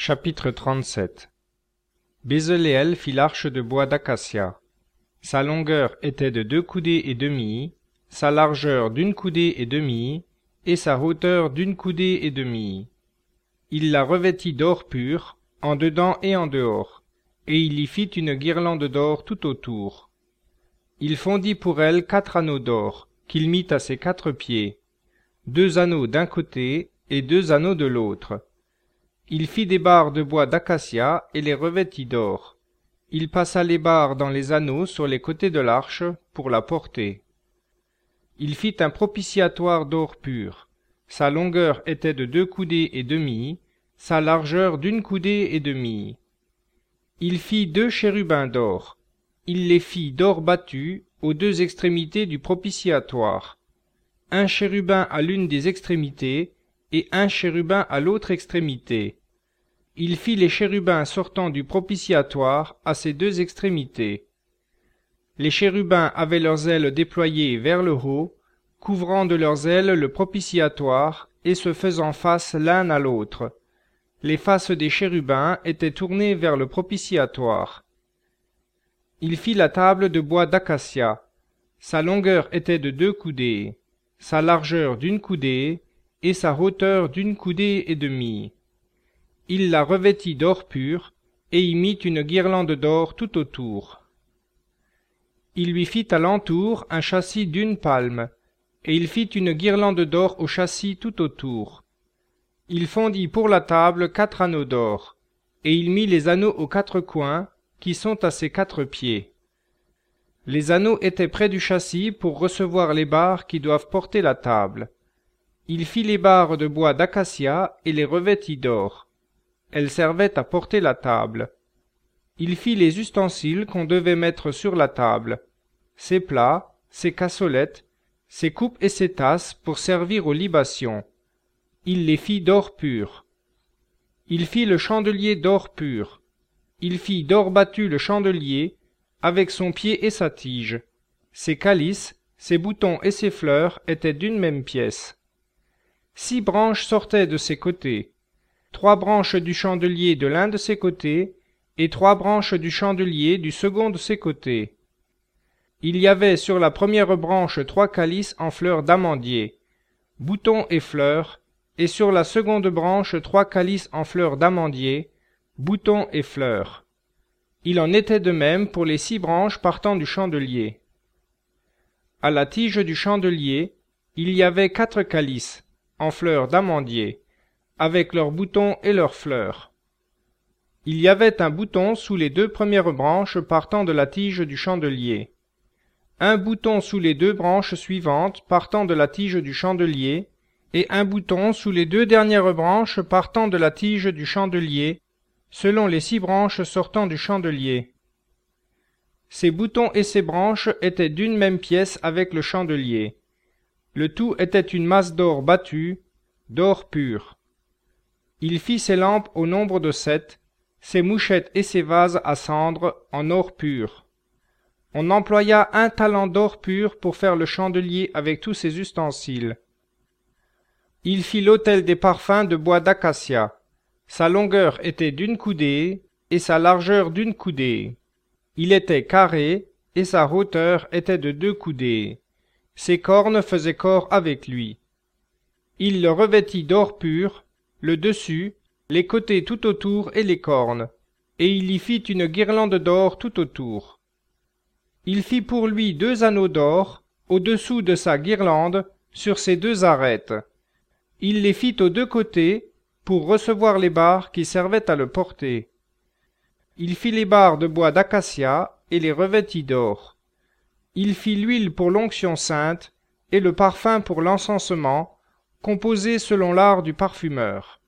Chapitre 37. Bezaleel fit l'arche de bois d'acacia. Sa longueur était de 2 coudées et demie, sa largeur d'1 coudée et demie, et sa hauteur d'1 coudée et demie. Il la revêtit d'or pur, en dedans et en dehors, et il y fit une guirlande d'or tout autour. Il fondit pour elle 4 anneaux d'or, qu'il mit à ses 4 pieds, 2 anneaux d'un côté et 2 anneaux de l'autre. Il fit des barres de bois d'acacia et les revêtit d'or. Il passa les barres dans les anneaux sur les côtés de l'arche pour la porter. Il fit un propitiatoire d'or pur. Sa longueur était de 2 coudées et demie, sa largeur d'1 coudée et demie. Il fit 2 chérubins d'or. Il les fit d'or battu aux 2 extrémités du propitiatoire. Un chérubin à l'une des extrémités et un chérubin à l'autre extrémité. Il fit les chérubins sortant du propitiatoire à ses 2 extrémités. Les chérubins avaient leurs ailes déployées vers le haut, couvrant de leurs ailes le propitiatoire et se faisant face l'un à l'autre. Les faces des chérubins étaient tournées vers le propitiatoire. Il fit la table de bois d'acacia. Sa longueur était de 2 coudées, sa largeur d'1 coudée et sa hauteur d'1 coudée et demie. Il la revêtit d'or pur et y mit une guirlande d'or tout autour. Il lui fit à l'entour un châssis d'1 palme, et il fit une guirlande d'or au châssis tout autour. Il fondit pour la table 4 anneaux d'or, et il mit les anneaux aux 4 coins, qui sont à ses 4 pieds. Les anneaux étaient près du châssis pour recevoir les barres qui doivent porter la table. Il fit les barres de bois d'acacia et les revêtit d'or. Elles servaient à porter la table. Il fit les ustensiles qu'on devait mettre sur la table, ses plats, ses cassolettes, ses coupes et ses tasses pour servir aux libations. Il les fit d'or pur. Il fit le chandelier d'or pur. Il fit d'or battu le chandelier, avec son pied et sa tige. Ses calices, ses boutons et ses fleurs étaient d'une même pièce. 6 branches sortaient de ses côtés, 3 branches du chandelier de l'un de ses côtés, et 3 branches du chandelier du second de ses côtés. Il y avait sur la première branche 3 calices en fleurs d'amandier, boutons et fleurs, et sur la seconde branche 3 calices en fleurs d'amandier, boutons et fleurs. Il en était de même pour les 6 branches partant du chandelier. À la tige du chandelier, il y avait 4 calices, en fleurs d'amandier, avec leurs boutons et leurs fleurs. Il y avait un bouton sous les 2 premières branches partant de la tige du chandelier, un bouton sous les 2 branches suivantes partant de la tige du chandelier, et un bouton sous les 2 dernières branches partant de la tige du chandelier, selon les 6 branches sortant du chandelier. Ces boutons et ces branches étaient d'une même pièce avec le chandelier. Le tout était une masse d'or battu, d'or pur. Il fit ses lampes au nombre de 7, ses mouchettes et ses vases à cendre en or pur. On employa 1 talent d'or pur pour faire le chandelier avec tous ses ustensiles. Il fit l'autel des parfums de bois d'acacia. Sa longueur était d'1 coudée et sa largeur d'1 coudée. Il était carré et sa hauteur était de 2 coudées. Ses cornes faisaient corps avec lui. Il le revêtit d'or pur, le dessus, les côtés tout autour et les cornes, et il y fit une guirlande d'or tout autour. Il fit pour lui 2 anneaux d'or, au-dessous de sa guirlande, sur ses 2 arêtes. Il les fit aux 2 côtés, pour recevoir les barres qui servaient à le porter. Il fit les barres de bois d'acacia et les revêtit d'or. Il fit l'huile pour l'onction sainte et le parfum pour l'encensement, composé selon l'art du parfumeur.